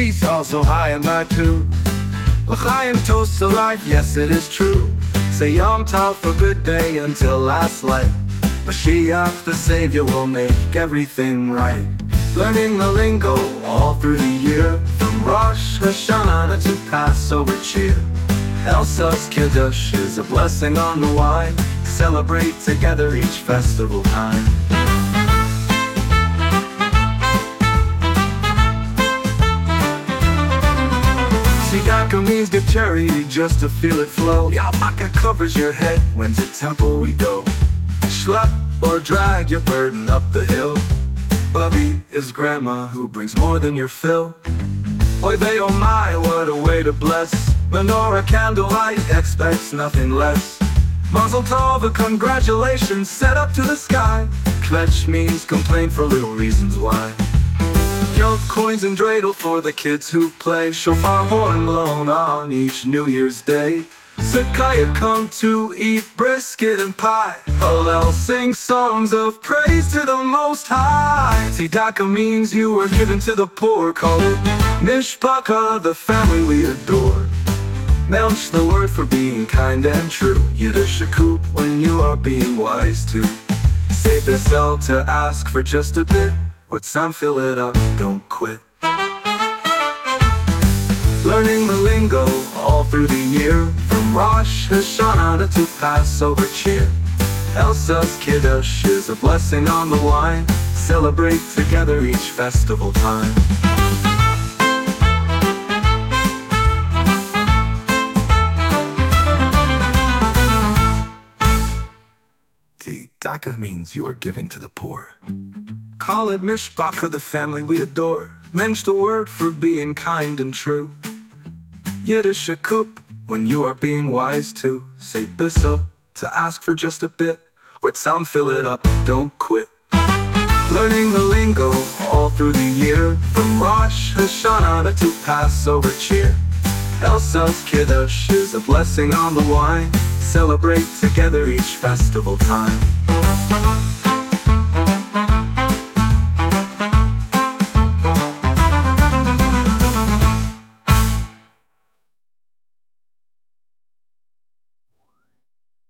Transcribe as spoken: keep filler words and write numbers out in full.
feast also high and my too. L'chaim toast to life, yes it is true. Say Yom Tov for good day until last light. Mashiach the Savior will make everything right. Learning the lingo all through the year, from Rosh Hashanah to Passover cheer. Elsa's Kiddush is a blessing on the wine. Celebrate together each festival time. Tzedakah means give charity just to feel it flow. Yarmulke covers your head when to temple we go. Schlep or drag your burden up the hill. Bubby is grandma who brings more than your fill. Oy vey, oh my, what a way to bless. Menorah candlelight expects nothing less. Mazel tov, a congratulations set up to the sky. Kvetch means complain for little reasons why. Yoke coins and dreidel for the kids who play. Shofar horn blown on each New Year's Day. Zakaya come to eat brisket and pie. Hallel sing songs of praise to the Most High. Tzedakah means you were given to the poor. Call it Mishpacha, the family we adore. Melch, the word for being kind and true. Yiddish Shakub, when you are being wise too. Save the cell to ask for just a bit. With some fill it up, don't quit. Learning the lingo all through the year, from Rosh Hashanah to Passover cheer. Elsa's Kiddush is a blessing on the wine. Celebrate together each festival time. Tzedakah means you are giving to the poor. Call it Mishpacha, the family we adore. Mensch, the word for being kind and true. Yiddish Shakub, when you are being wise too. Say Bissell to ask for just a bit. With sound fill it up, don't quit. Learning the lingo all through the year, from Rosh Hashanah to Passover cheer. Elsa's Kiddush is a blessing on the wine. Celebrate together each festival time.